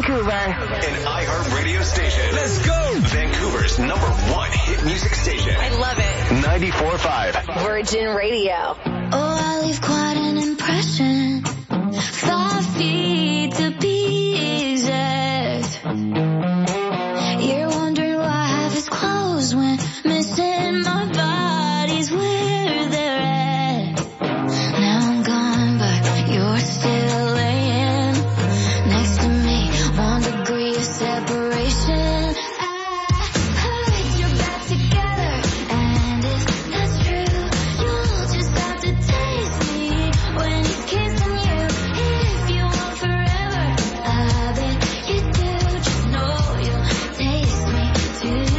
Vancouver. An iHeart radio station. Let's go. Vancouver's #1 hit music station. I love it. 94.5. Virgin Radio. Oh, I leave quite an impression. 5 feet to be exact. You're wondering why I have his clothes when missing my body's where they're at. Now I'm gone, but you're still laying next to me. 1 degree of separation. I heard you're back together, and if that's true, you'll just have to taste me when he's kissing you. If you want forever, I bet you do. Just know you'll taste me too.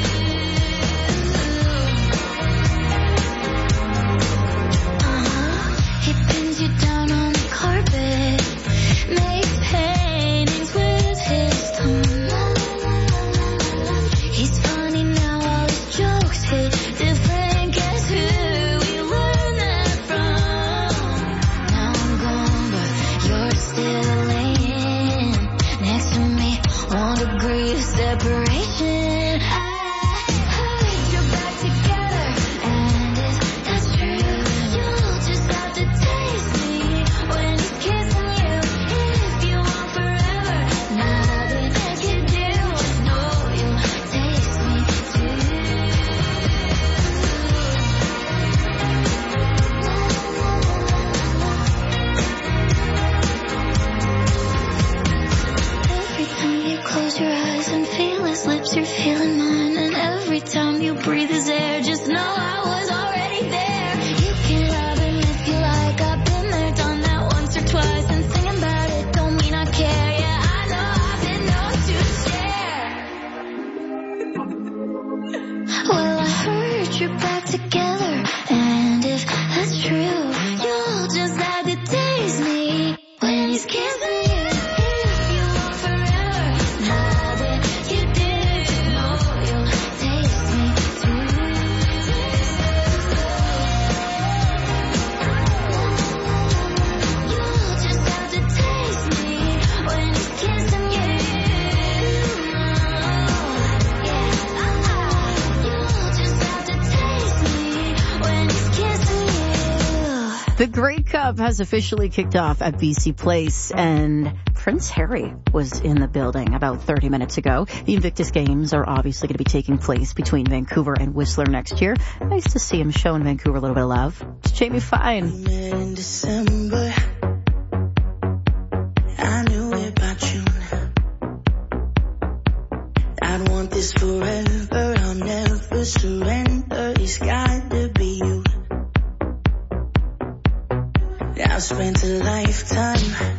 He pins you down on the carpet, makes paintings with his tongue. He's funny now, all his jokes hit different. Guess who we learned that from? Now I'm gone, but you're still laying next to me. 1 degree of separation. I heard you're back together, and if that's true, you'll just have to taste me when he's kissing you. If you want forever, nothing you do. Just know you'll taste me too. Every time you close your eyes and feel his lips, you're feeling mine. And every time you breathe his air, just know I was already there. You can love him if you like. I've been there, done that once or twice. And singing about it don't mean I care. Yeah, I know I've been known to share. Well, I heard you're back together, and if that's true, you'll just have to taste me when he's kissing you. If you want forever, nothing you do. Know you'll taste me too. You'll just have to taste me when he's kissing you. You'll just have to taste me when he's kissing you. The Grey Cup has officially kicked off at BC Place, and Prince Harry was in the building about 30 minutes ago. The Invictus Games are obviously going to be taking place between Vancouver and Whistler next year. Nice to see him showing Vancouver a little bit of love. It's Jamie Fine. Met in December, I knew it by June. I'd want this forever, I'll never surrender. It's got to be you. I've spent a lifetime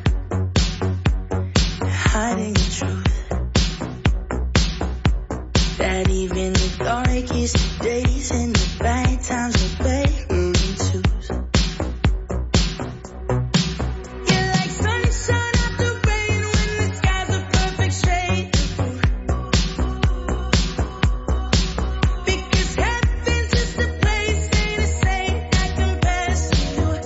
hiding the truth, that even the darkest days and the bad times are better in twos. You're like sunshine after rain when the sky's a perfect shade of blue. Because heaven's just a place, ain't a saint that compares to you.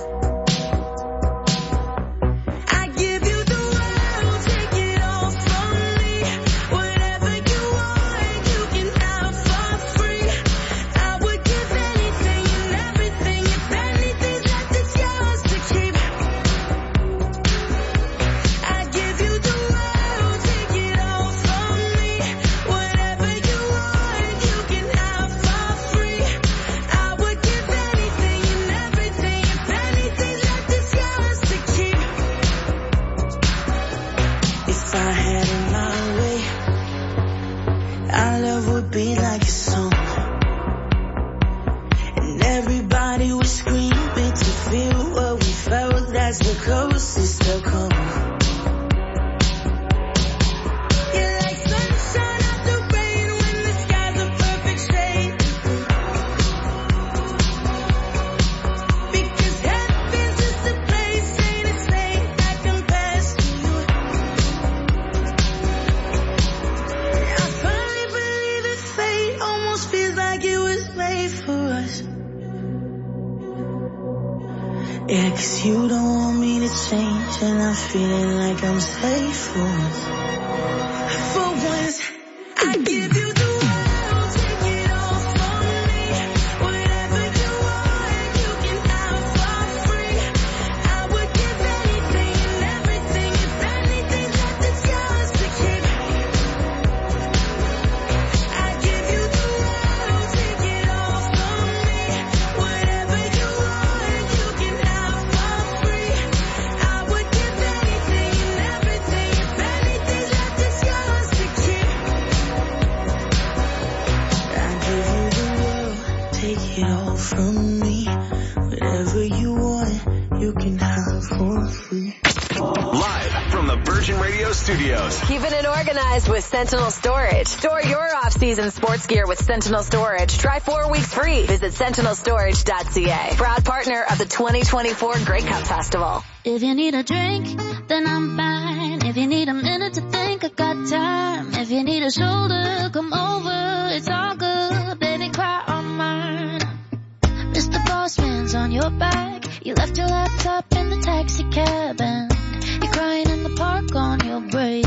I give you the world, take it all from me. Whatever you want, you can have for free. I would give anything and everything if anything's left it's yours to keep. I give you the world, take it all from me. Whatever you want, you can have for free. I would give anything and everything if anything's left it's yours to keep. If I had it my way, our love would be like a song, and everybody would scream it to feel what we felt. That's the closest they'll come. You're like sunshine after rain when the sky's a perfect shade of blue. Because heaven's just a place, ain't a saint that compares to you. I finally believe that fate almost feels like it was made for us. Yeah, 'cause you don't want me to change, and I'm feeling like I'm safe for once. For once, I give you the world, take it all from me. Whatever you want, you can have for free. I would give anything and everything, if anything left, it's yours to keep. I give you the world, take it all from me. Whatever you want, you can have for free. I would give anything and everything, if anything's left, it's yours to keep. I give you the world, take it all from me. Whatever you want, you can have for free. Live from the Virgin Radio Studios. Keeping it organized with Sentinel Storage. Store your off-season sports gear with Sentinel Storage. Try 4 weeks free. Visit sentinelstorage.ca. Proud partner of the 2024 Grey Cup Festival. If you need a drink, then I'm fine. If you need a minute to think, I got time. If you need a shoulder, come over. It's all good, baby, cry on mine. Mr. Boss Man's on your back. You left your laptop in the taxi cab and you're crying in the park on your break.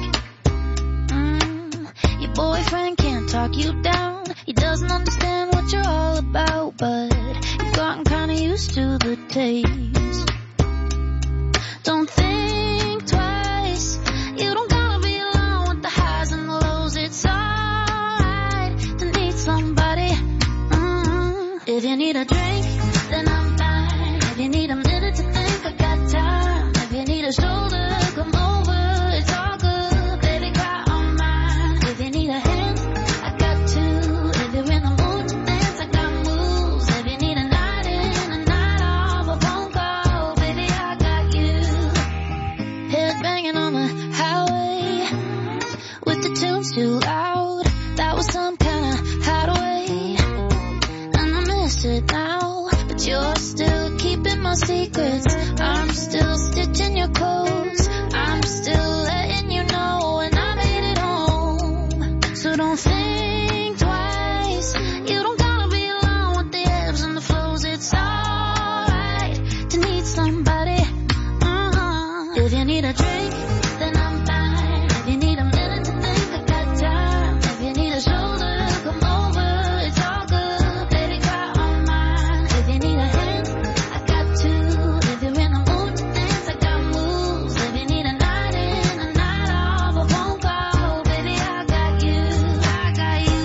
Your boyfriend can't talk you down. He doesn't understand what you're all about, but you've gotten kinda used to the taste. Don't think twice. You don't gotta be alone with the highs and the lows. It's alright to need somebody. If you need a drink, then I'm fine. If you need a minute to think, I got time. If you need a shoulder, come over. It's all good, baby, cry on mine. If you need a hand, I got two. If you're in the mood to dance, I got moves. If you need a night in, a night off, a phone call, baby, I got you. Head banging on the highway with the tunes too loud. That was some kind of hideaway, and I miss it now. But you're still keeping my secrets. I'm still stitching your clothes. I'm still letting you know when I made it home. So don't think twice. You don't gotta be alone with the ebbs and the flows. It's alright to need somebody. If you need a drink, then I'm fine. If you need a minute to think, I got time. If you need a shoulder, come over. It's all good, baby, cry on mine. If you need a hand, I got two. If you're in the mood to dance, I got moves. If you need a night in, a night off, a phone call, baby, I got you. I got you.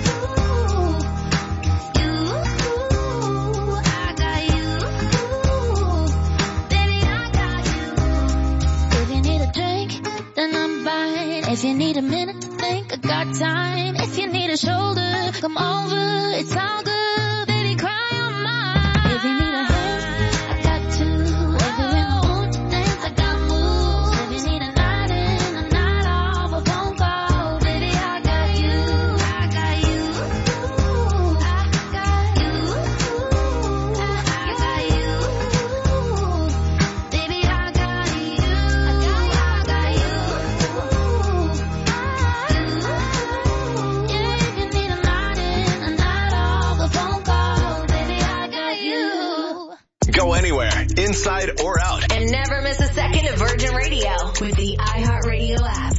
You. I got you. Baby, I got you. If you need a drink, then I'm fine. If you need a minute to think, I got time. If you need a shoulder, come over. It's all good, baby, cry on mine. If you need a hand, I got two. If you're in the mood to dance, I got moves. If you need a night in, a night off, a phone call, baby, I got you. I got you. I got you. I got you. Baby, I got you. I got you. Yeah, if you need a night in, a night off, a phone call, baby, I got you. Go anywhere, inside or out. And never miss a second of Virgin Radio with the iHeartRadio app.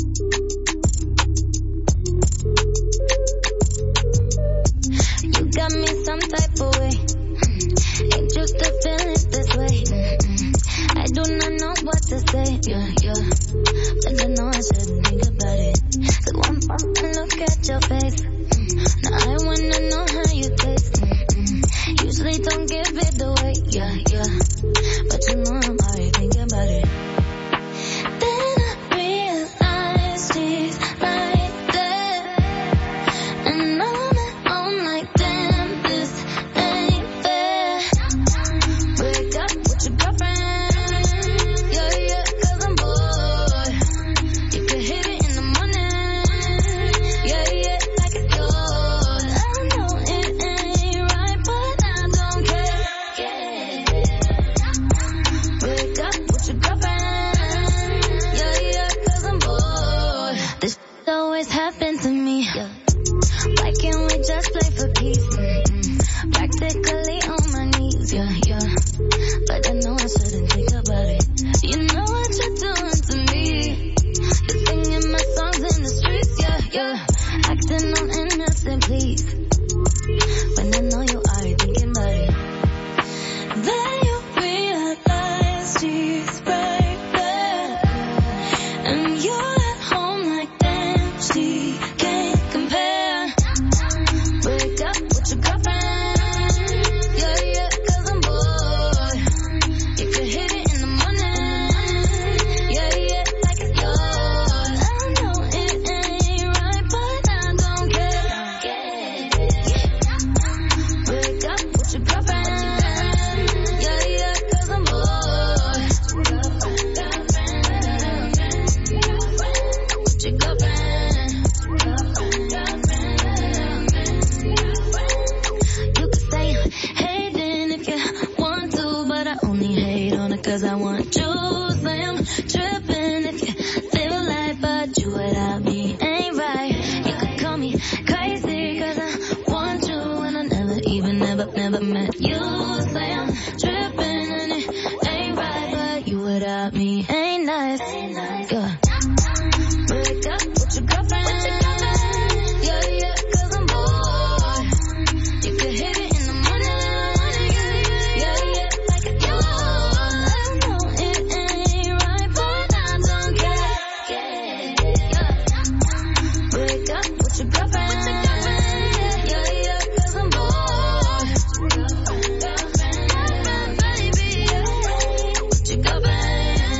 You got me some type of way. Ain't used to feeling this way. I do not know what to say. Yeah. But I know I shouldn't think about it. So one pump and look at your face. Now I wanna know how you taste. Usually don't give it away. Yeah. But you know I'm already thinking about it. Then I realized he's right there. And I'm at home like, damn, this ain't fair. Break But I know I shouldn't think about it. You know what you're doing to me. You're singing my songs in the streets, yeah. Acting all innocent, please. When I know you are thinking about it. Then you realize she's right there. And you're at home like damn, she can't compare. Break up with your girlfriend. Yeah, 'cause I'm bored. You can hit it in the morning. Yeah, like it's yours. I know it ain't right, but I don't care. Break up with your girlfriend. Yeah, 'cause I'm bored. With your girlfriend. You can say you're hating if you want to, but I only hate on it 'cause I want you. Say I'm tripping if you feel like, but you without me ain't right. You could call me crazy 'cause I want you and I never even never met you. Say I'm tripping and it ain't right, but you without me ain't nice. Yeah. Break up with your girlfriend. Yeah, 'cause I'm bored. You could hit it in the morning. Yeah, like it's yours. I know it ain't right, but I don't care. Yeah. Break up with your girlfriend. Yeah, 'cause I'm bored. Baby, with your girlfriend.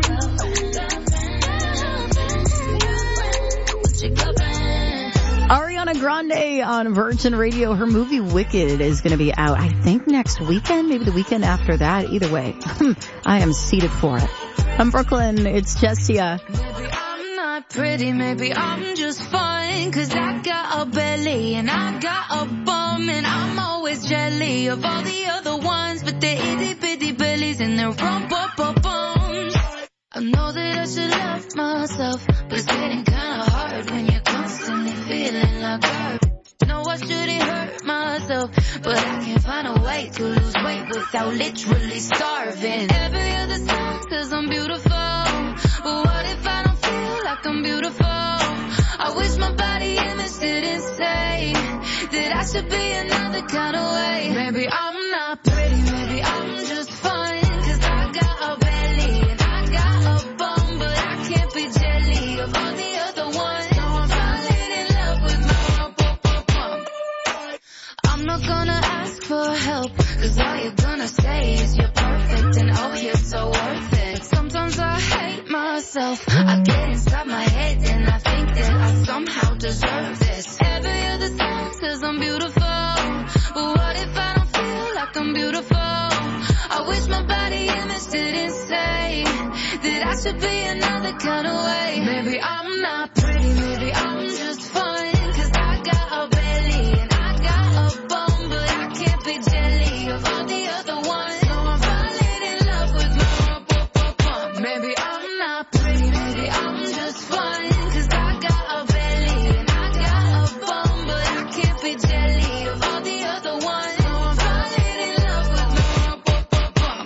With your girlfriend. Ariana Grande on Virgin Radio. Her movie Wicked is going to be out, I think, next weekend, maybe the weekend after that. Either way, I am seated for it. From Brooklyn, it's Jessia. Maybe I'm not pretty, maybe I'm just fine, 'cause I got a belly and I got a bum, and I'm always jelly of all the other ones with their itty bitty bellies and their rump-up-bums. I know that I should love myself, but it's getting kinda hard when you're constantly feeling like garbage. No, I shouldn't hurt myself, but I can't find a way to lose weight without literally starving. Every other song says I'm beautiful, but what if I don't feel like I'm beautiful? I wish my body image didn't say that I should be another kind of way. Maybe I'm not pretty, maybe I'm just fine, 'cause I got a belly and I got a bum, but I can't be jelly of all the other ones. So I'm falling in love with my bum. I'm not gonna ask for help, 'cause all you're gonna say is you're perfect and oh, you're so worth it. Sometimes I hate myself, I get inside my head and I think that I somehow deserve this. Every other song says I'm beautiful, but what if I don't feel like I'm beautiful? I wish my body image didn't say that I should be another kind of way. Maybe I'm not pretty, maybe I'm just fine, 'cause I got a belly and I got a bum, but I can't be jelly of all the other ones. So I'm falling in love with my bum. Maybe I'm not pretty, maybe I'm just fine, 'cause I got a belly and I got a bum, but I can't be jelly of all the other ones. So I'm falling in love with my bum.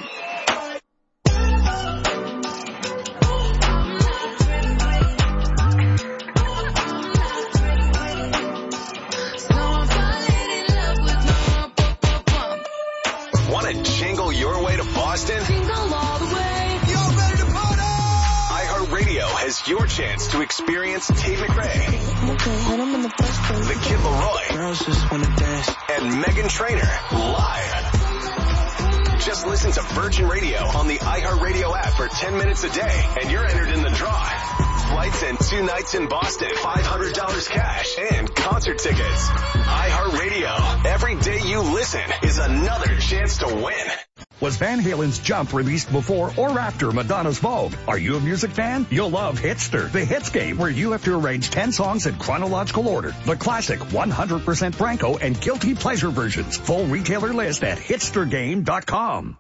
So I'm falling in love with my bum. Want to jingle your way to Boston? Jingle all the way. You're ready to party! iHeartRadio has your chance to experience Tate McRae, the Kid Laroi, Girls just wanna dance. and Meghan Trainor live. Just listen to Virgin Radio on the iHeartRadio app for 10 minutes a day, and you're entered in the draw. Flights and 2 nights in Boston, $500 cash, and concert tickets. iHeartRadio. Every day you listen is another chance to win. Was Van Halen's Jump released before or after Madonna's Vogue? Are you a music fan? You'll love Hitster, the hits game where you have to arrange 10 songs in chronological order. The classic 100% Franco and Guilty Pleasure versions. Full retailer list at hitstergame.com.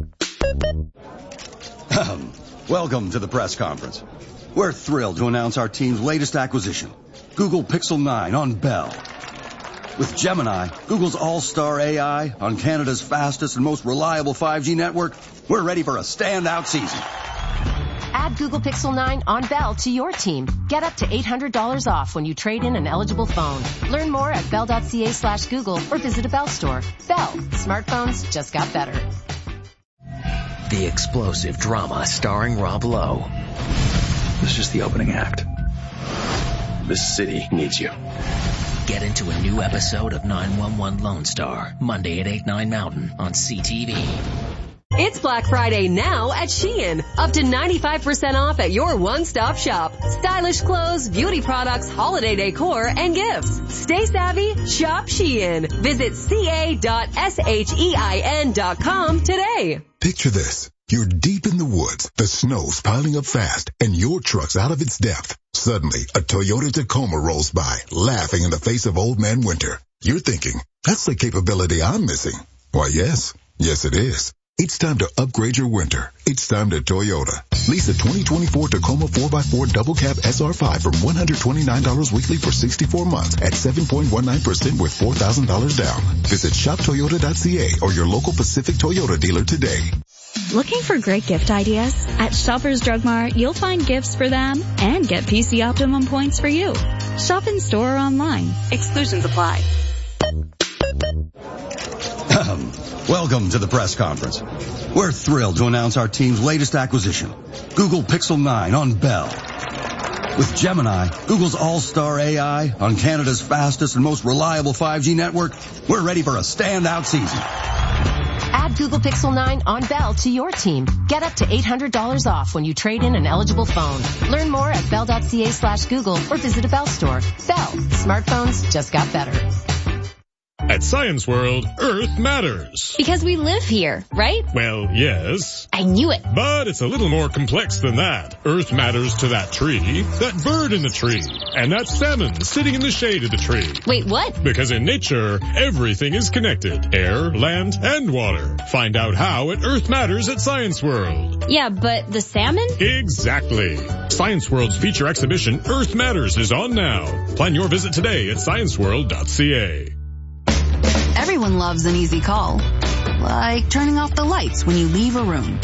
Welcome to the press conference. We're thrilled to announce our team's latest acquisition, Google Pixel 9 on Bell. With Gemini, Google's all-star AI, on Canada's fastest and most reliable 5G network, we're ready for a standout season. Add Google Pixel 9 on Bell to your team. Get up to $800 off when you trade in an eligible phone. Learn more at bell.ca/Google or visit a Bell store. Bell. Smartphones just got better. The explosive drama starring Rob Lowe. This is just the opening act. This city needs you. Get into a new episode of 911 Lone Star, Monday at 8, 9 Mountain on CTV. It's Black Friday now at Shein. Up to 95% off at your one-stop shop. Stylish clothes, beauty products, holiday decor, and gifts. Stay savvy, shop Shein. Visit ca.shein.com today. Picture this. You're deep in the woods, the snow's piling up fast, and your truck's out of its depth. Suddenly, a Toyota Tacoma rolls by, laughing in the face of Old Man Winter. You're thinking, that's the capability I'm missing. Why, yes. Yes, it is. It's time to upgrade your winter. It's time to Toyota. Lease a 2024 Tacoma 4x4 double cab SR5 from $129 weekly for 64 months at 7.19% with $4,000 down. Visit shoptoyota.ca or your local Pacific Toyota dealer today. Looking for great gift ideas? At Shoppers Drug Mart, you'll find gifts for them and get PC Optimum points for you. Shop in store or online. Exclusions apply. Welcome to the press conference. We're thrilled to announce our team's latest acquisition, Google Pixel 9 on Bell. With Gemini, Google's all-star AI, on Canada's fastest and most reliable 5G network, we're ready for a standout season. Add Google Pixel 9 on Bell to your team. Get up to $800 off when you trade in an eligible phone. Learn more at bell.ca/Google or visit a Bell store. Bell. Smartphones just got better. At Science World, Earth matters. Because we live here, right? Well, yes. I knew it. But it's a little more complex than that. Earth matters to that tree, that bird in the tree, and that salmon sitting in the shade of the tree. Wait, what? Because in nature, everything is connected. Air, land, and water. Find out how at Earth Matters at Science World. Yeah, but the salmon? Exactly. Science World's feature exhibition, Earth Matters, is on now. Plan your visit today at scienceworld.ca. Everyone loves an easy call, like turning off the lights when you leave a room,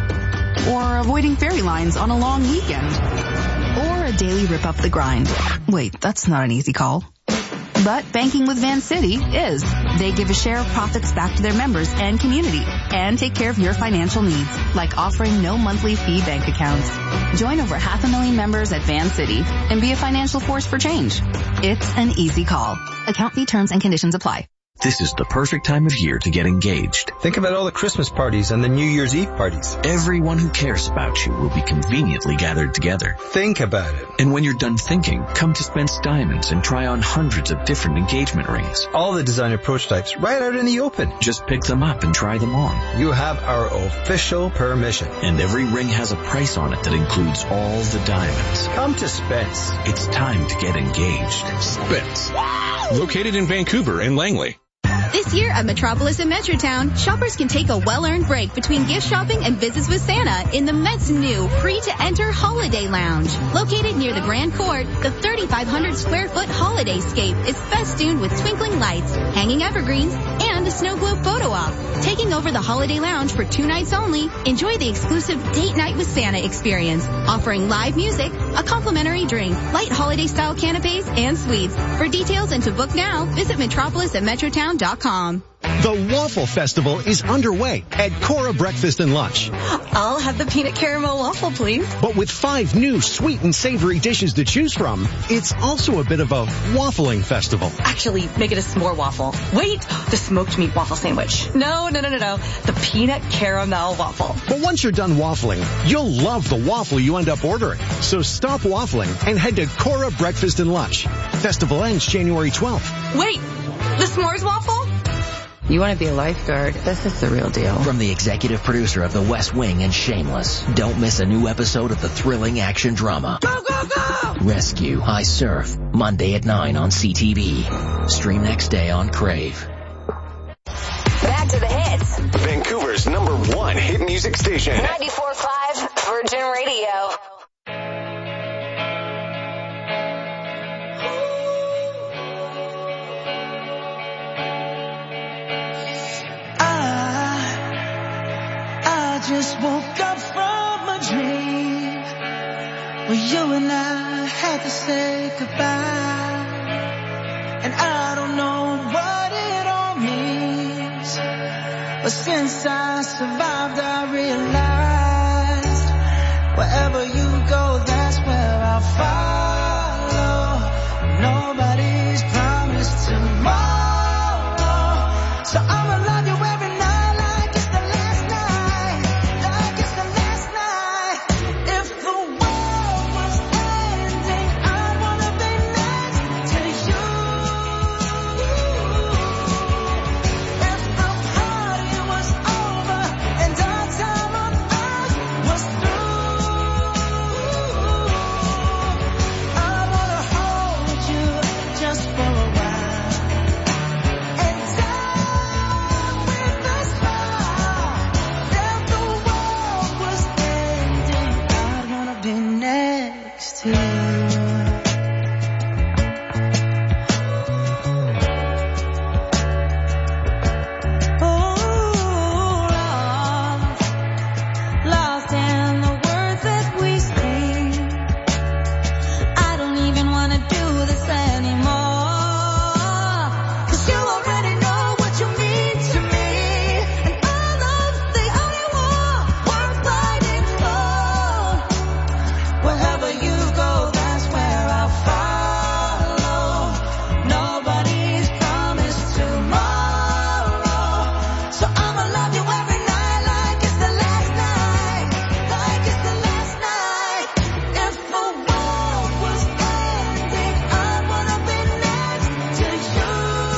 or avoiding fairy lines on a long weekend, or a daily rip up the grind. Wait, that's not an easy call. But banking with Vancity is. They give a share of profits back to their members and community and take care of your financial needs, like offering no monthly fee bank accounts. Join over 500,000 members at Vancity and be a financial force for change. It's an easy call. Account fee terms and conditions apply. This is the perfect time of year to get engaged. Think about all the Christmas parties and the New Year's Eve parties. Everyone who cares about you will be conveniently gathered together. Think about it. And when you're done thinking, come to Spence Diamonds and try on hundreds of different engagement rings. All the designer prototypes right out in the open. Just pick them up and try them on. You have our official permission. And every ring has a price on it that includes all the diamonds. Come to Spence. It's time to get engaged. Spence. Located in Vancouver and Langley. This year at Metropolis and Metrotown, shoppers can take a well-earned break between gift shopping and visits with Santa in the Met's new free-to-enter Holiday Lounge. Located near the Grand Court, the 3,500 square foot Holiday Scape is festooned with twinkling lights, hanging evergreens, and a snow globe photo op. Taking over the Holiday Lounge for 2 nights only, enjoy the exclusive Date Night with Santa experience, offering live music, a complimentary drink, light holiday-style canapes, and suites. For details and to book now, visit metropolis@metrotown.com. The Waffle Festival is underway at Cora Breakfast and Lunch. I'll have the peanut caramel waffle, please. But with 5 new sweet and savory dishes to choose from, it's also a bit of a waffling festival. Actually, make it a s'more waffle. Wait, the smoked meat waffle sandwich. No. The peanut caramel waffle. But once you're done waffling, you'll love the waffle you end up ordering. So stop waffling and head to Cora Breakfast and Lunch. Festival ends January 12th. Wait, the s'mores waffle? You want to be a lifeguard? This is the real deal. From the executive producer of The West Wing and Shameless, don't miss a new episode of the thrilling action drama. Go, go, go! Rescue, I Surf, Monday at 9 on CTV. Stream next day on Crave. Back to the hits. Vancouver's #1 hit music station. 94.5 Virgin Radio. just woke up from a dream where you and I had to say goodbye. And I don't know what it all means, but since I survived I realized wherever you go, that's where I'll follow. Nobody's promised tomorrow, so I'ma love you every night like it's the last night, like it's the last night. If the world was ending, I'd wanna be next to you. If the party was over and our time on earth was through, I wanna hold you just for a while and die with a smile. If the world was ending, I'd wanna be next to you. Lost in the words that we speak. I don't even wanna do this anymore, 'cause you already know what you mean to me, and our love's the only war worth fighting for. Wherever you go, that's where I'll follow. Nobody's promised tomorrow, so I'ma love you every night like it's the last night, like it's the last night. If the world was ending, I'd wanna be next to you.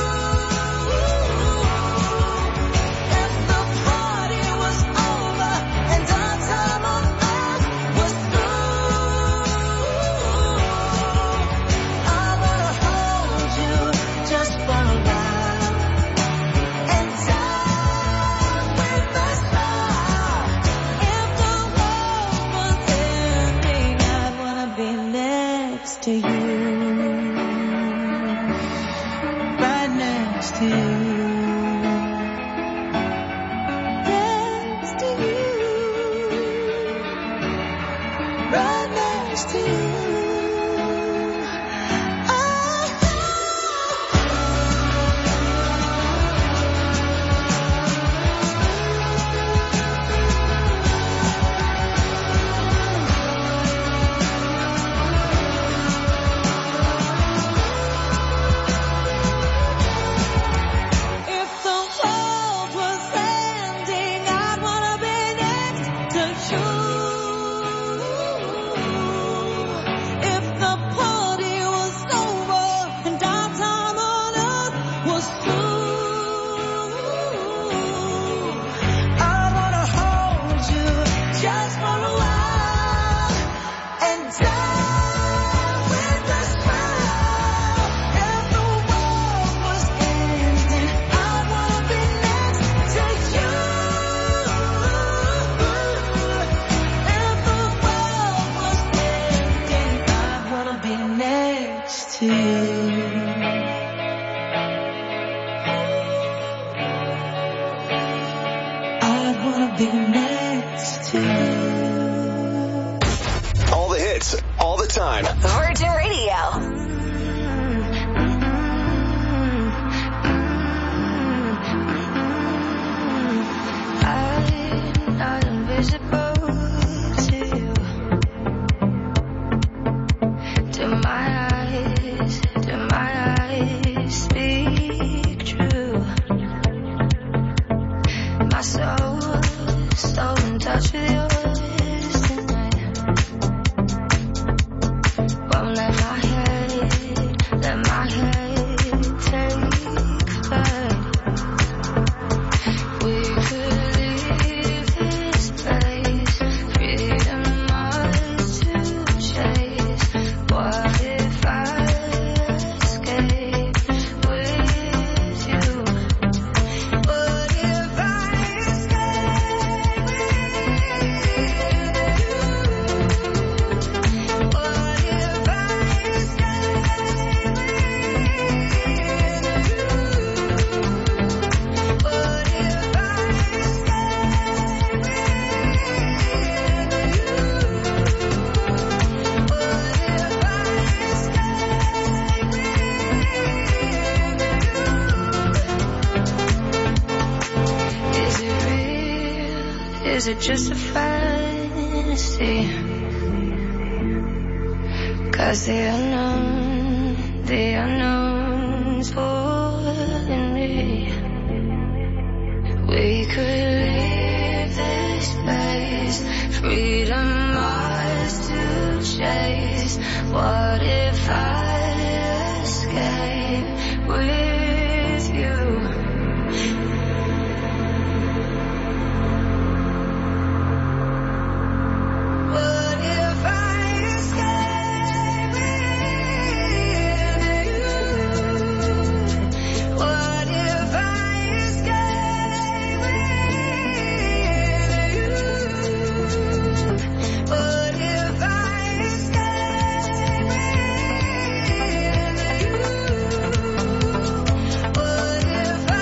If the party was over and our time on earth was through, I wanna hold you just for a while and die with a smile. If the world was ending, I'd wanna be next to you, right next to you, next to you, right next to you. If the world was ending, I'd wanna be next to you. If the party was over and our time on earth was through, I'd wanna hold you just for a while and die with a smile. If the world was ending, I'd wanna be next to you. If the world was ending, I'd wanna be next to you. I'd wanna be next to you. All the hits, all the time. Virgin Radio. I'm not invisible to you. Do my eyes speak true? My soul's so in touch with yours tonight. Won't let my head is it just a fantasy? 'Cause the unknown's pulling me. We could leave this place, freedom ours to chase. What if I escape with you? What if I escape with you? What if I escape with you? What if I escape with you? What if I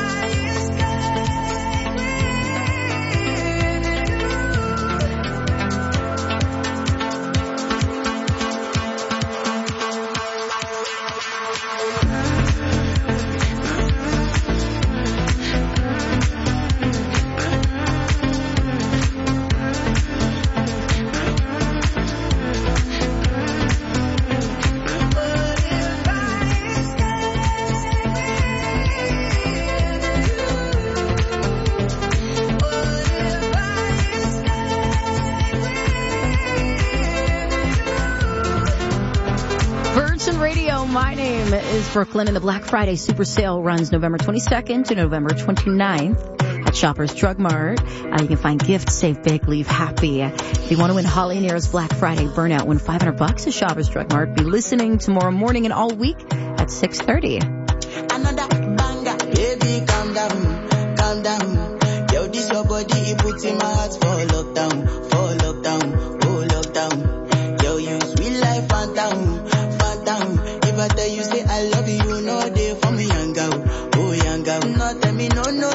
Virgin Radio, my name is Brooklyn, and the Black Friday Super Sale runs November 22nd to November 29th at Shoppers Drug Mart. You can find gifts, save big, leave happy. If you want to win Holly Near's Black Friday Burnout, win $500 at Shoppers Drug Mart. Be listening tomorrow morning and all week at 6:30. Another banger, baby, calm down, calm down. Yo, this your body, it puts in my heart for lockdown, oh lockdown. Yo, you sweet life, phantom. If I tell you say I love you, you know they for me, young girl, oh young girl. No, tell me no, oh,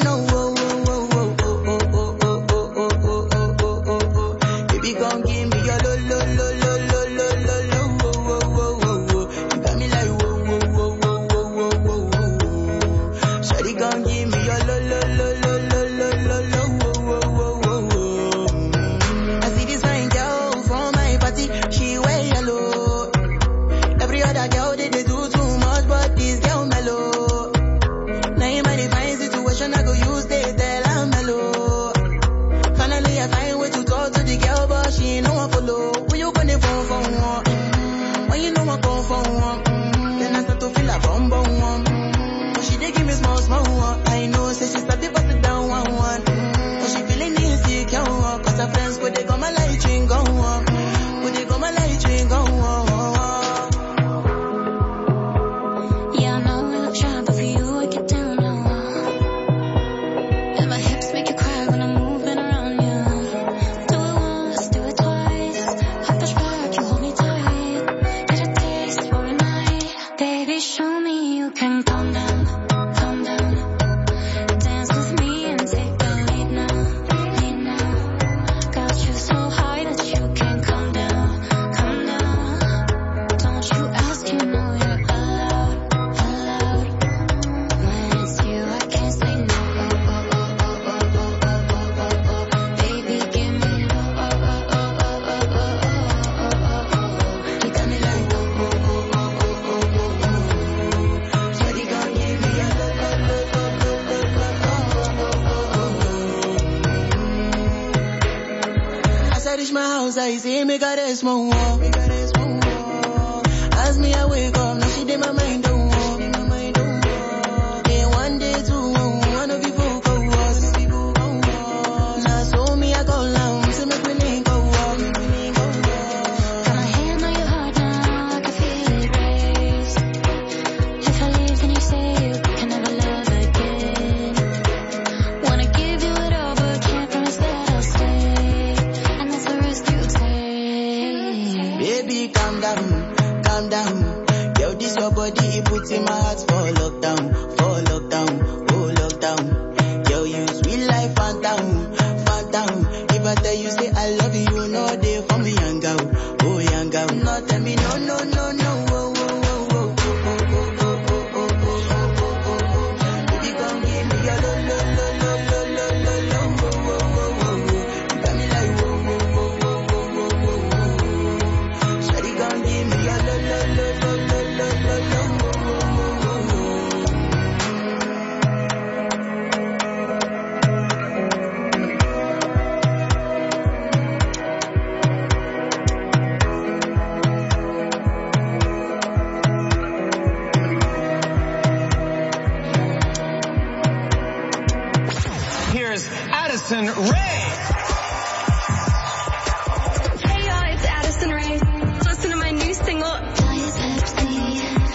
baby, come give me your lo. You got me like whoa. Shawty, come give me your lo. I see this fine girl from my party, she wear yellow. Every other girl they do too much, but this girl mellow. Now in my divine situation, I go use they tell I'm mellow. Finally I find way to talk to the girl, but she ain't no one follow. When you gonna phone for one? When you know I go for one? Then I start to feel a bum one. But she dey give me small one. I know, say she start to bust it down one. But she feeling insecure, cause her friends go they come a light ching go on. Go they come a light ching go on. Yeah, I know we look shy, but for you I get down low. And my hips make you cry when I'm moving around you. Do it once, do it twice. I push back, you hold me tight. Get a taste for a night. Baby, show me you can calm down, calm down. Dance with me and take the lead now, lead now. Got you so high that you can't calm down, calm down. Don't you ask, you know you're allowed. When it's you, I can't say no. Baby, give me low. You got me like Shawty, gon' give me a As I reach my house, I see me got a small wall. As me I wake up, now she did my mind don't walk. Then one day, two, one of you folk go was. Now so me I go down, so make me link go walk. Got my hand on your heart now, I can feel it race. If I leave, then you say you can never love again. Wanna give you it all, but can't promise that I'll stay. And that's the risk you take. Baby, calm down, calm down. Yo, this your body, it puts in my heart for lockdown, oh lockdown. Yo, you sweet life, phantom. If I tell you say I love you, you know they for me, young girl, oh young girl. No, tell me no, oh. Baby, come give me your lo.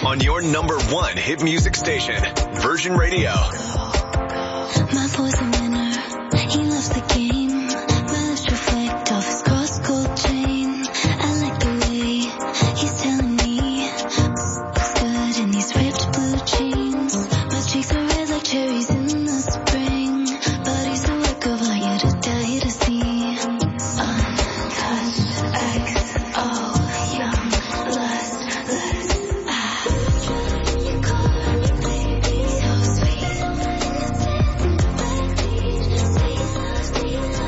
on your number one hit music station, Virgin Radio. My boy's a winner, he loves the game. My lips reflect off his cross gold chain. I like the way he's telling me looks good in these ripped blue jeans. My cheeks are red like cherries in the spring. Body's a work of art, you're to die to see. Untouched, XO, young, lustless. You call me baby, so sweet. Sweet love,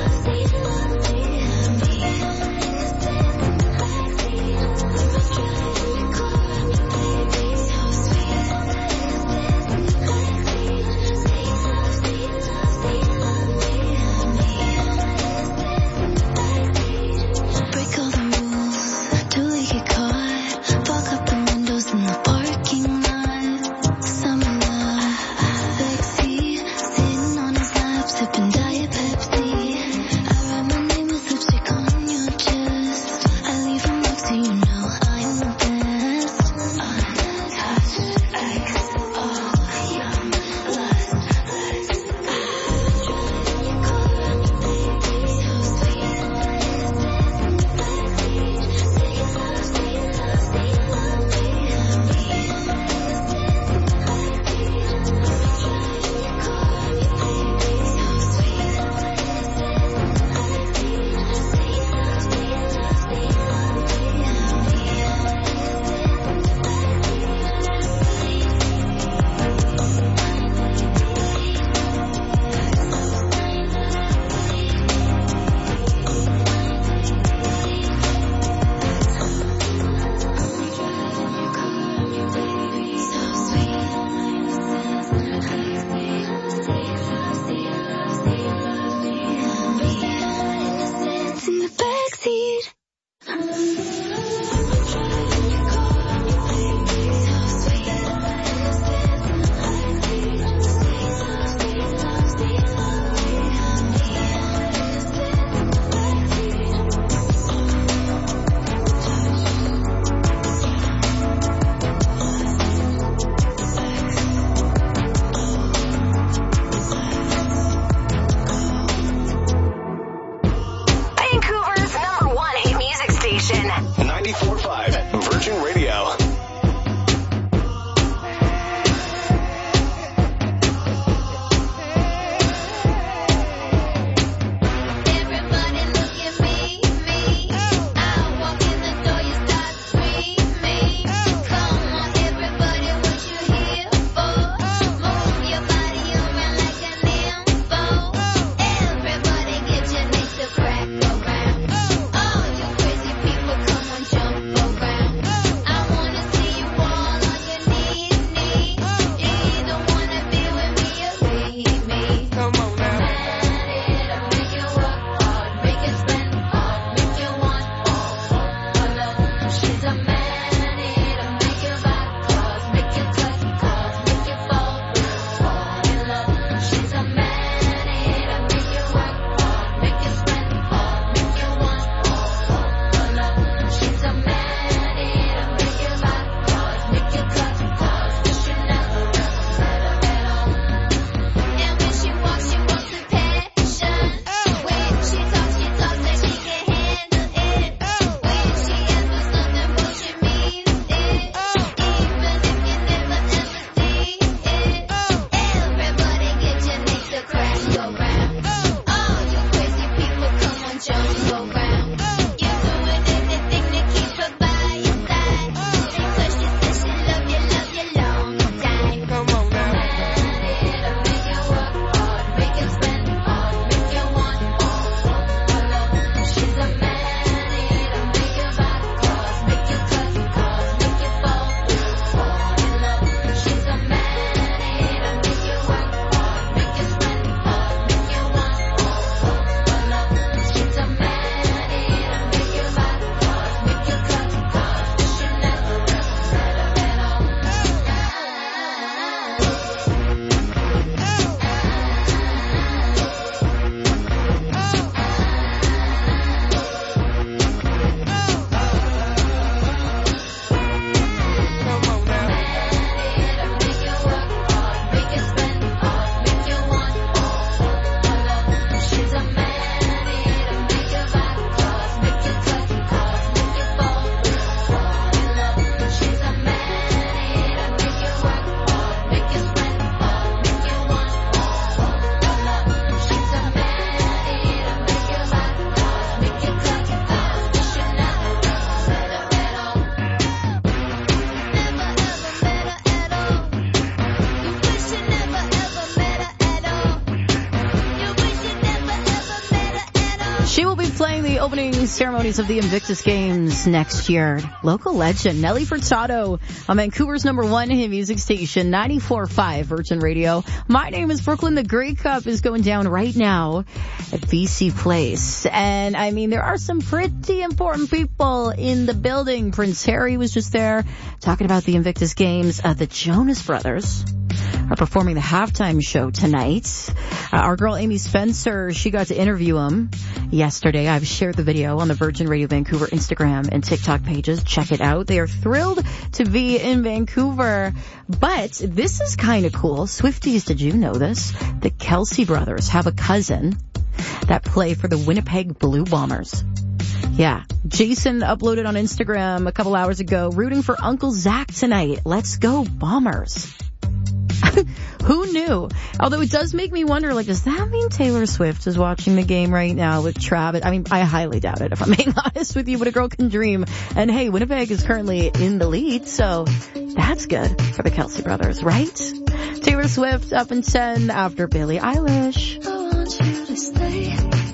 opening ceremonies of the Invictus Games next year. Local legend Nelly Furtado on Vancouver's #1 hit music station, 94.5 Virgin Radio. My name is Brooklyn. The Grey Cup is going down right now at BC Place. And I mean, there are some pretty important people in the building. Prince Harry was just there talking about the Invictus Games. The Jonas Brothers are performing the halftime show tonight. Our girl Amy Spencer, she got to interview him yesterday. I've shared the video on the Virgin Radio Vancouver Instagram and TikTok pages. Check it out. They are thrilled to be in Vancouver. But this is kind of cool. Swifties, did you know this? The Kelsey brothers have a cousin that play for the Winnipeg Blue Bombers. Yeah. Jason uploaded on Instagram a couple hours ago, rooting for Uncle Zach tonight. Let's go Bombers. Who knew? Although it does make me wonder, like, does that mean Taylor Swift is watching the game right now with Travis? I mean, I highly doubt it, if I'm being honest with you, but a girl can dream. And hey, Winnipeg is currently in the lead, so that's good for the Kelsey brothers, right? Taylor Swift up in 10 after Billie Eilish. I want you to stay.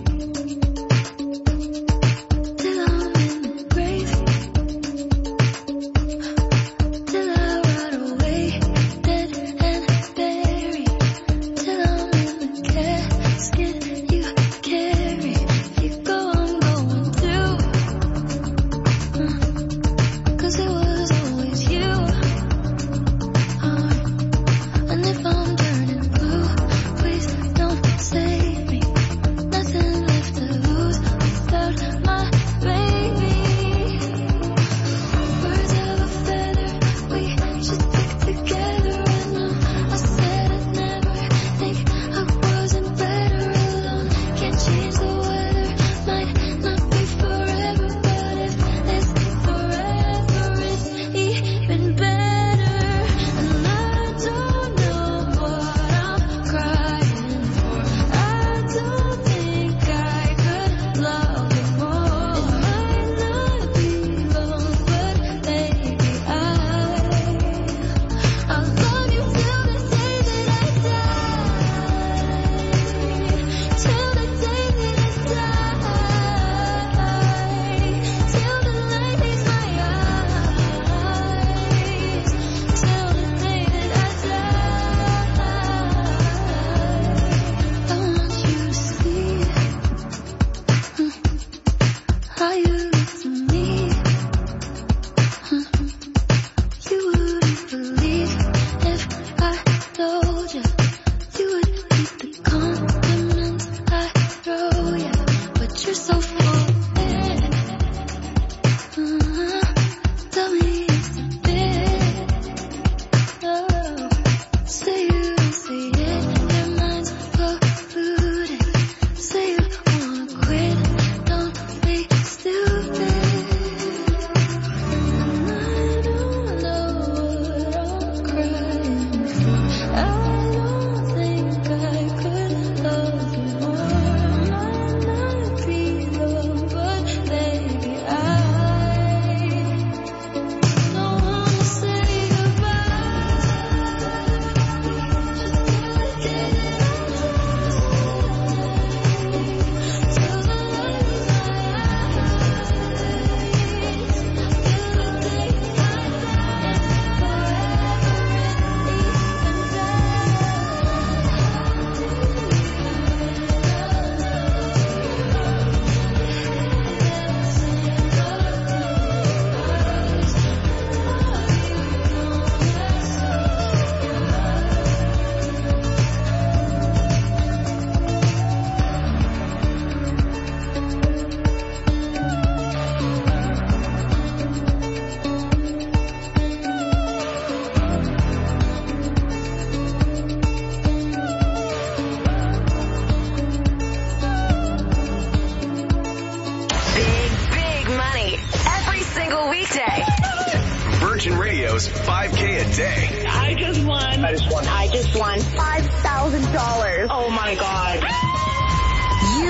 Virgin Radio's 5K a day. I just won $5,000. Oh my God. You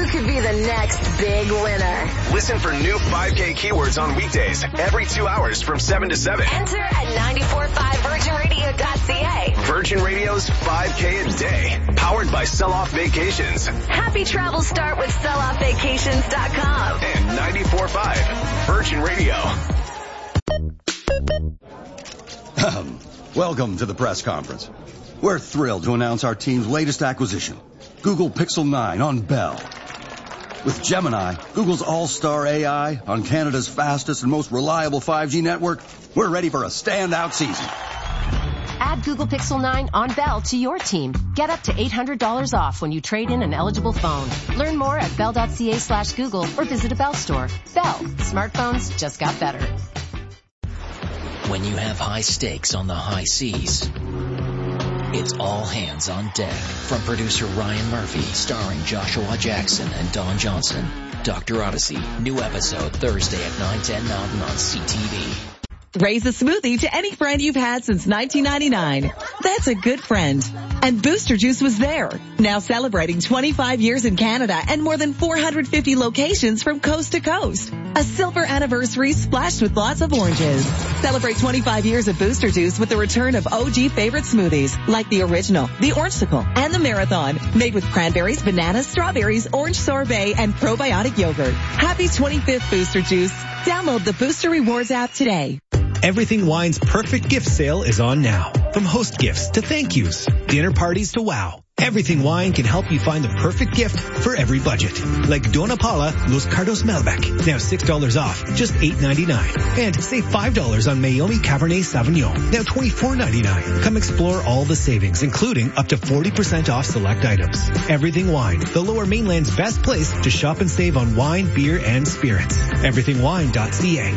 You could be the next big winner. Listen for new 5K keywords on weekdays every 2 hours from 7 to 7. Enter at 945virginradio.ca. Virgin Radio's 5K a day. Powered by Sell-Off Vacations. Happy travels start with selloffvacations.com. And 94.5 Virgin Radio. Welcome to the press conference. We're thrilled to announce our team's latest acquisition, Google Pixel 9 on Bell. With Gemini, Google's all-star AI on Canada's fastest and most reliable 5G network, we're ready for a standout season. Add Google Pixel 9 on Bell to your team. Get up to $800 off when you trade in an eligible phone. Learn more at bell.ca/Google or visit a Bell store. Bell. Smartphones just got better. When you have high stakes on the high seas, it's all hands on deck. From producer Ryan Murphy, starring Joshua Jackson and Don Johnson. Dr. Odyssey, new episode Thursday at 9:10 Mountain on CTV. Raise a smoothie to any friend you've had since 1999. That's a good friend. And Booster Juice was there. Now celebrating 25 years in Canada and more than 450 locations from coast to coast. A silver anniversary splashed with lots of oranges. Celebrate 25 years of Booster Juice with the return of OG favorite smoothies like the original, the Orangesicle, and the Marathon. Made with cranberries, bananas, strawberries, orange sorbet, and probiotic yogurt. Happy 25th Booster Juice. Download the Booster Rewards app today. Everything Wine's perfect gift sale is on now. From host gifts to thank yous, dinner parties to wow. Everything Wine can help you find the perfect gift for every budget. Like Dona Paula Los Cardos Malbec, now $6 off, just $8.99. And save $5 on Meiomi Cabernet Sauvignon, now $24.99. Come explore all the savings, including up to 40% off select items. Everything Wine, the Lower Mainland's best place to shop and save on wine, beer, and spirits. Everythingwine.ca.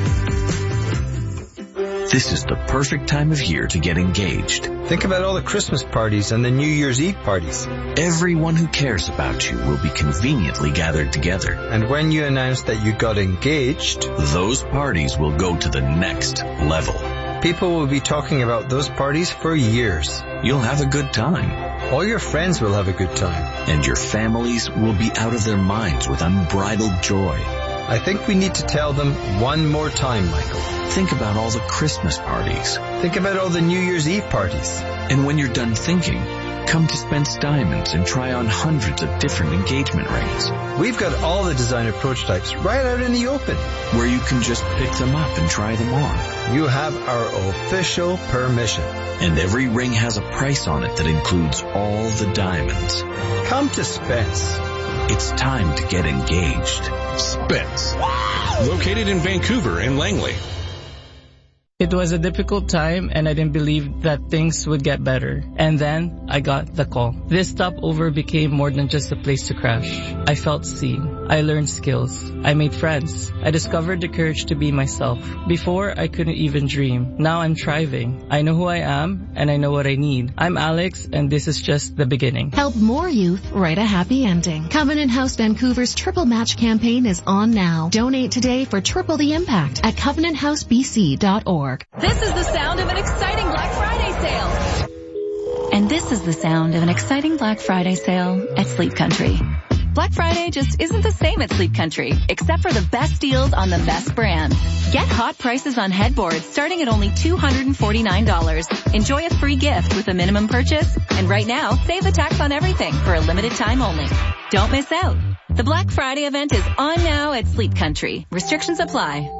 This is the perfect time of year to get engaged. Think about all the Christmas parties and the New Year's Eve parties. Everyone who cares about you will be conveniently gathered together. And when you announce that you got engaged, those parties will go to the next level. People will be talking about those parties for years. You'll have a good time. All your friends will have a good time. And your families will be out of their minds with unbridled joy. I think we need to tell them one more time, Michael. Think about all the Christmas parties. Think about all the New Year's Eve parties. And when you're done thinking, come to Spence Diamonds and try on hundreds of different engagement rings. We've got all the designer prototypes right out in the open, where you can just pick them up and try them on. You have our official permission. And every ring has a price on it that includes all the diamonds. Come to Spence. It's time to get engaged. Spence. Located in Vancouver and Langley. It was a difficult time and I didn't believe that things would get better. And then I got the call. This stopover became more than just a place to crash. I felt seen. I learned skills. I made friends. I discovered the courage to be myself. Before, I couldn't even dream. Now I'm thriving. I know who I am and I know what I need. I'm Alex and this is just the beginning. Help more youth write a happy ending. Covenant House Vancouver's Triple Match campaign is on now. Donate today for triple the impact at covenanthousebc.org. This is the sound of an exciting Black Friday sale. And this is the sound of an exciting Black Friday sale at Sleep Country. Black Friday just isn't the same at Sleep Country, except for the best deals on the best brands. Get hot prices on headboards starting at only $249. Enjoy a free gift with a minimum purchase. And right now, save the tax on everything for a limited time only. Don't miss out. The Black Friday event is on now at Sleep Country. Restrictions apply.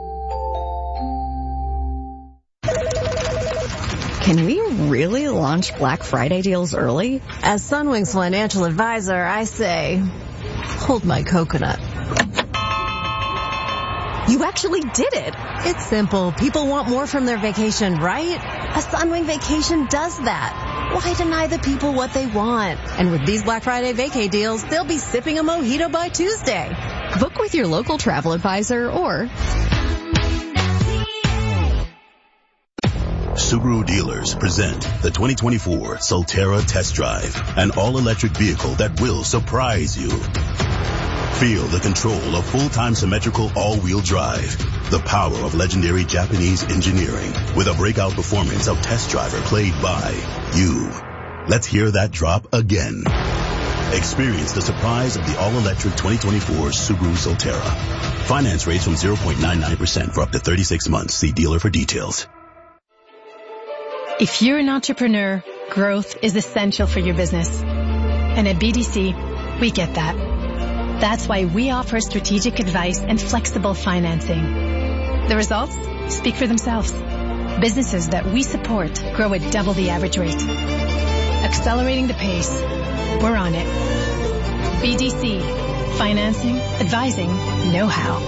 Can we really launch Black Friday deals early? As Sunwing's financial advisor, I say, hold my coconut. You actually did it. It's simple. People want more from their vacation, right? A Sunwing vacation does that. Why deny the people what they want? And with these Black Friday vacay deals, they'll be sipping a mojito by Tuesday. Book with your local travel advisor or... Subaru dealers present the 2024 Solterra Test Drive, an all-electric vehicle that will surprise you. Feel the control of full-time symmetrical all-wheel drive, the power of legendary Japanese engineering, with a breakout performance of Test Driver played by you. Let's hear that drop again. Experience the surprise of the all-electric 2024 Subaru Solterra. Finance rates from 0.99% for up to 36 months. See dealer for details. If you're an entrepreneur, growth is essential for your business. And at BDC, we get that. That's why we offer strategic advice and flexible financing. The results speak for themselves. Businesses that we support grow at double the average rate. Accelerating the pace. We're on it. BDC. Financing, advising, know-how.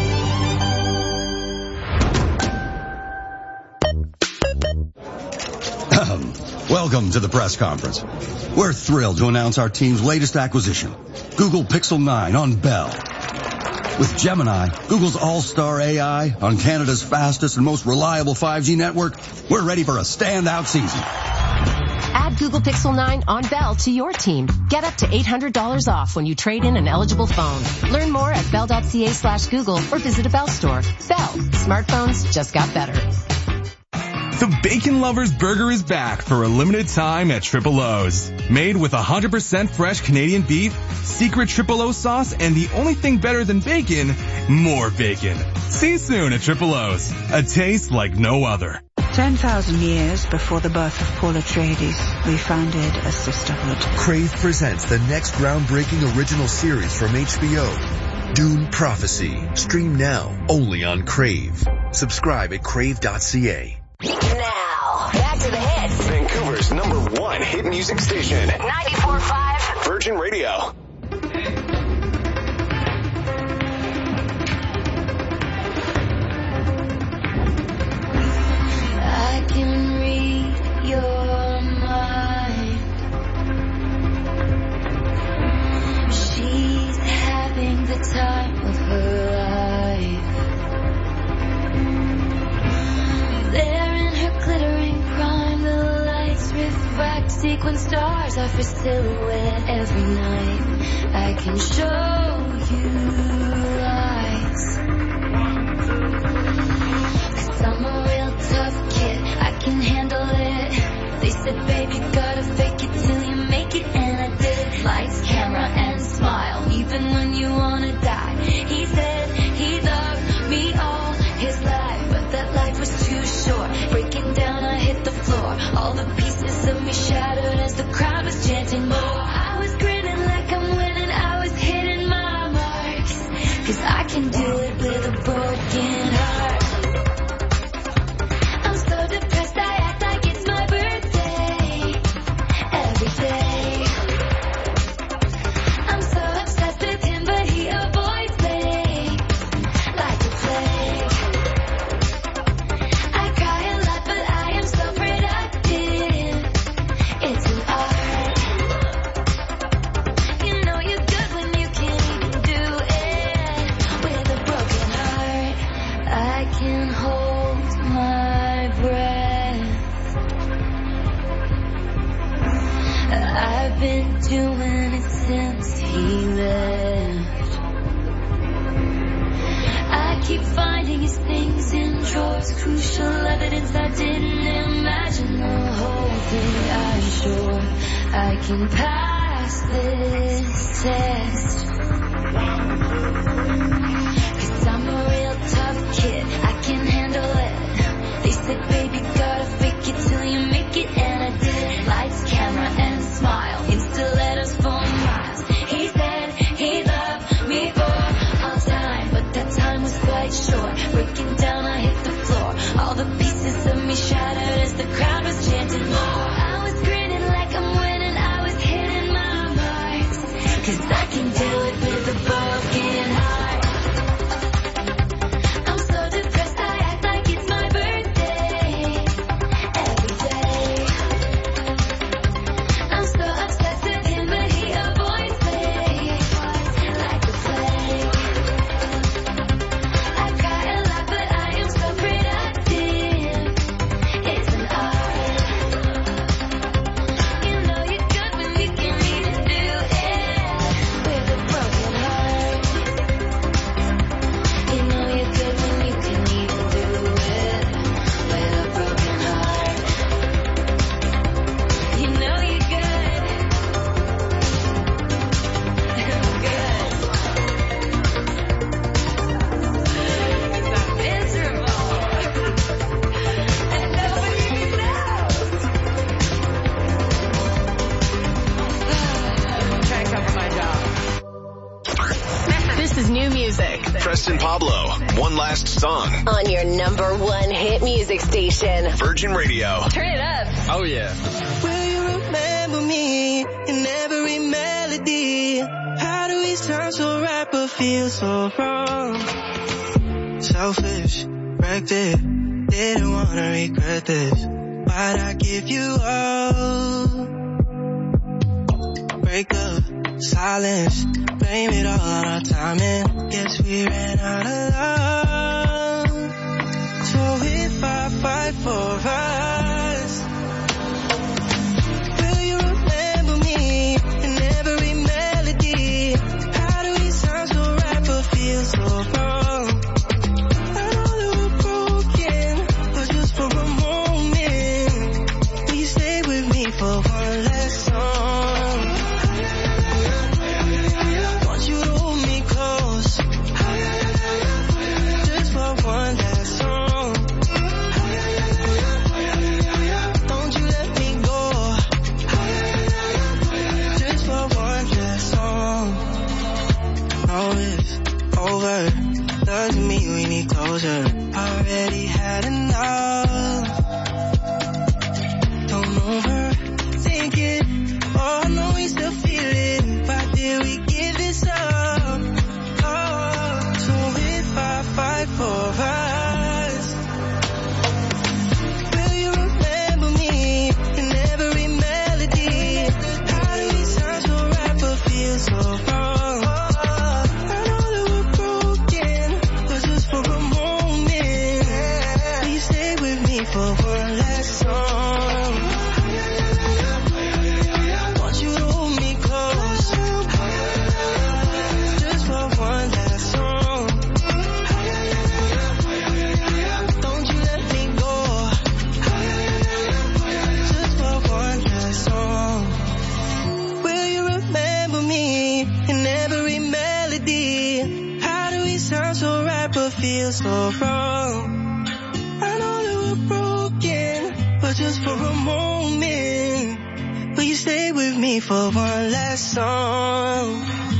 Welcome to the press conference. We're thrilled to announce our team's latest acquisition, Google Pixel 9 on Bell. With Gemini, Google's all-star AI on Canada's fastest and most reliable 5G network, we're ready for a standout season. Add Google Pixel 9 on Bell to your team. Get up to $800 off when you trade in an eligible phone. Learn more at bell.ca/Google or visit a Bell store. Bell. Smartphones just got better. The Bacon Lovers Burger is back for a limited time at Triple O's. Made with 100% fresh Canadian beef, secret Triple O sauce, and the only thing better than bacon, more bacon. See you soon at Triple O's. A taste like no other. 10,000 years before the birth of Paul Atreides, we founded a sisterhood. Crave presents the next groundbreaking original series from HBO, Dune Prophecy. Stream now, only on Crave. Subscribe at crave.ca. Now, back to the hits. Vancouver's #1 hit music station. 94.5 Virgin Radio. I can read your mind. She's having the time of her life. There in her glittering prime, the lights refract. Sequin stars are for silhouette every night. I can show you lights. 'Cause I'm a real tough kid, I can handle it. They said, baby, gotta fake it till you make it, and I did. Lights, camera, and smile, even when you wanna die. He said he loved me all his life, but that life was too short. Breaking down, I hit the floor. All the pieces of me shattered as the crowd was chanting more. I was grinning like I'm winning, I was hitting my marks. 'Cause I can do it with a broken heart. I'm so depressed, I act like it's my birthday. Every day. I'm so obsessed with him, but he avoids me like a plague. I cry a lot, but I am so productive. It's an art. You know you're good when you can't even do it with a broken heart. I can hold my breath. I've been doing it since he left. I keep finding his things in drawers, crucial evidence I didn't imagine. The whole thing, I'm sure I can pass this test. 'Cause I'm a real tough kid, I can handle it. They said, baby, gotta fake it till you make it, and I did. Lights, camera, and smile, insta letters for miles. He said he loved me for all time, but that time was quite short. Breaking down, I hit the floor. All the pieces of me shattered as the crowd was chanting more. I was grinning like I'm winning, I was hitting my marks. 'Cause I can do it with a broken heart. I'm so depressed, I act like it's my birthday. Every day. I'm so obsessed with him, but he avoids me like a plague. I cry a lot, but one last song. On your number one hit music station. Virgin Radio. Turn it up. Oh, yeah. Will you remember me in every melody? How do we sound so right but feel so wrong? Selfish, wrecked it, didn't wanna regret this. Why'd I give you all? Break up, silence, blame it all on our timing. Guess we ran out of love. So if I fight for us, will you remember me in every melody? How do we sound so right but feel so wrong? I know that we're broken, but just for a moment, will you stay with me for one last song? Want you to hold me close, just for one last song. Don't you let me go, just for one last song. No, it's over, doesn't mean we need closure. Already had enough. Don't overthink it. Oh, I know we still feel it. Why did we give this up? Oh, so if I fight for us, will you remember me in every melody? How do we sound so right but feel so wrong? I know that we're broken, but just for a moment, please stay with me for one last song. Want you to hold me close, just for one last song. Don't you let me go, just for one last song. Will you remember me in every melody? How do we sound so right but feel so wrong? I know that we're broken, but just for a moment, will you stay with me for one last song?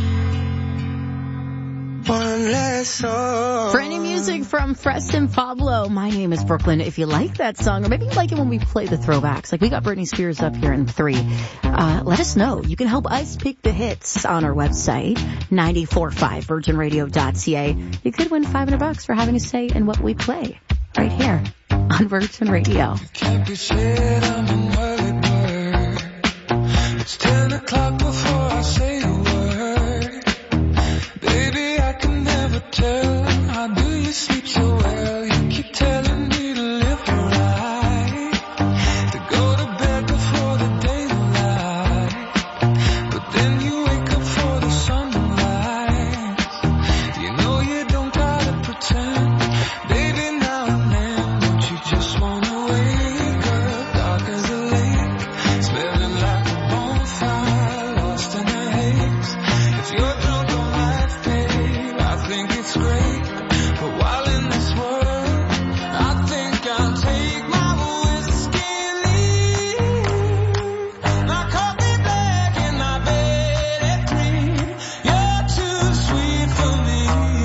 One last song. For any music from Preston Pablo, my name is Brooklyn. If you like that song, or maybe you like it when we play the throwbacks, like we got Britney Spears up here in 3, let us know. You can help us pick the hits on our website, 945virginradio.ca. You could win $500 for having a say in what we play right here on Virgin Radio. Can't be said, I'm in early bird. It's 10 o'clock before I say a word. Baby, I can never tell. How do you sleep so well? You keep telling me to live right, to go to bed before the daylight, but then you wake up for the sunrise. You know you don't gotta pretend. Baby, now and then, don't you just wanna wake up dark as a lake, smelling like a bonfire, lost in a haze. If you're drunk on life, babe, I think it's great. But while in this world, I think I'll take my whiskey and leave. My coffee black and my bed at 3. You're too sweet for me.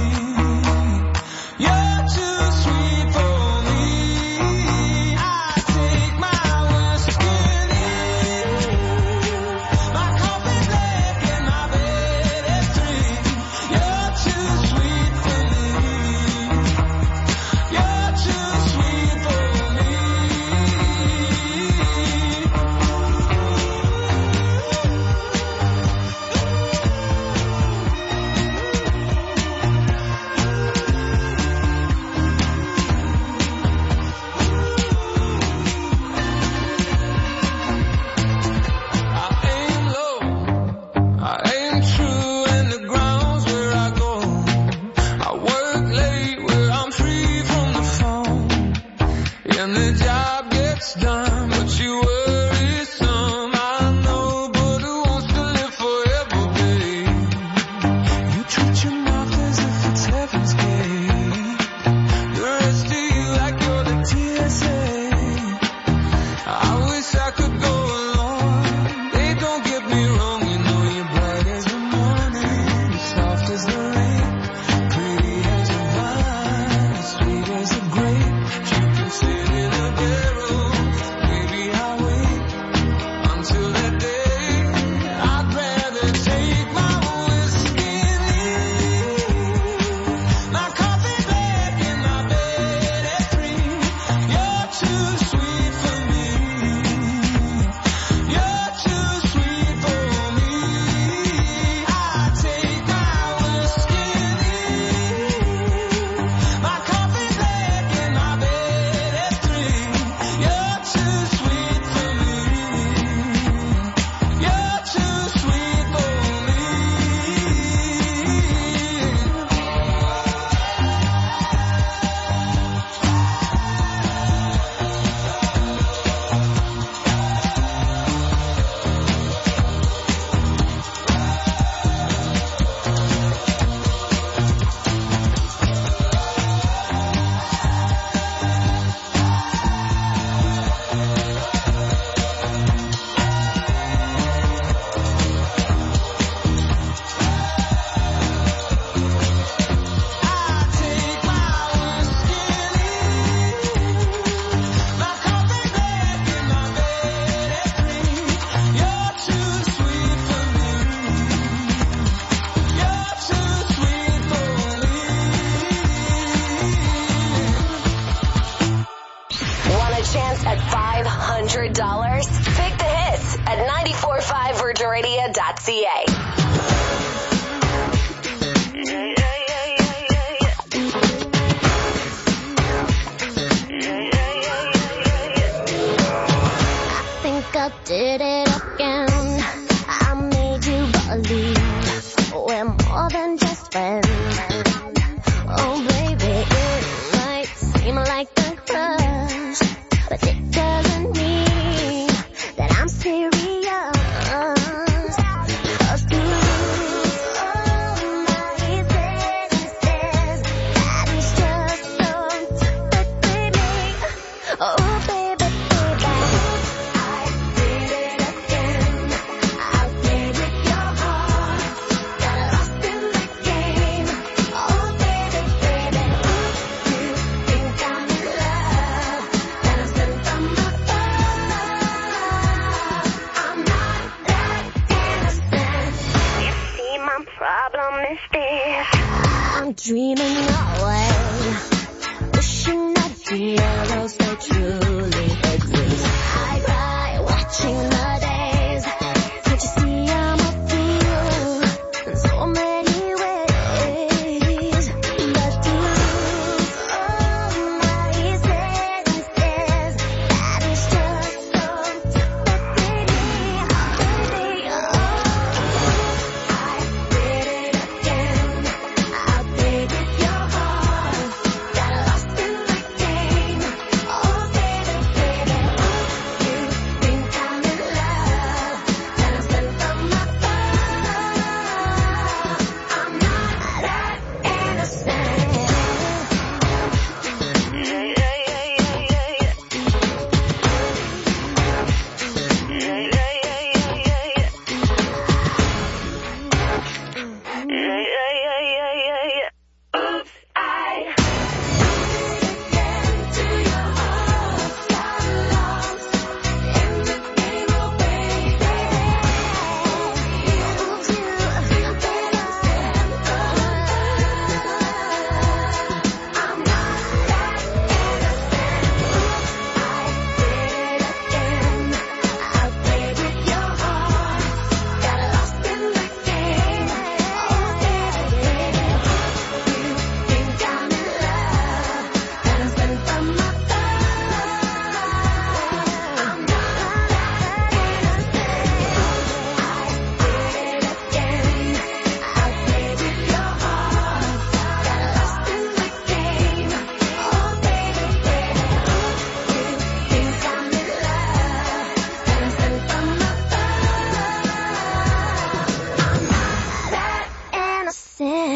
You're too sweet for me. I take my whiskey and leave. My coffee black and my bed at 3. You're too sweet for me. You're too sweet for me. I aim low, I aim true, and the ground's where I go. I work late where I'm free from the phone, and the job gets done, but you worry some. I know, but who wants to live forever, babe? You treat your mouth as if it's heaven's gate. The rest of you like you're the TSA. I wish I could go along. They don't get me wrong, you know you're bright as the morning, soft as the rain, pretty as a vine. $100? Pick the hits at 945virginradio.ca. I did it again. I made you believe we're more than just friends. Oh baby, it might seem like a crush, but it doesn't mean that I'm serious. 'Cause to lose all my senses, that is just so typically me. Oh baby, I'm dreaming away, wishing that heroes may truly exist. I cry watching the days. Can't you see I'm a fool in so many ways? But to lose all my senses, that is just so typically me, baby. Oh, I did it again.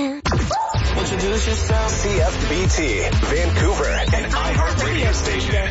CFBT, Vancouver, an iHeart radio station.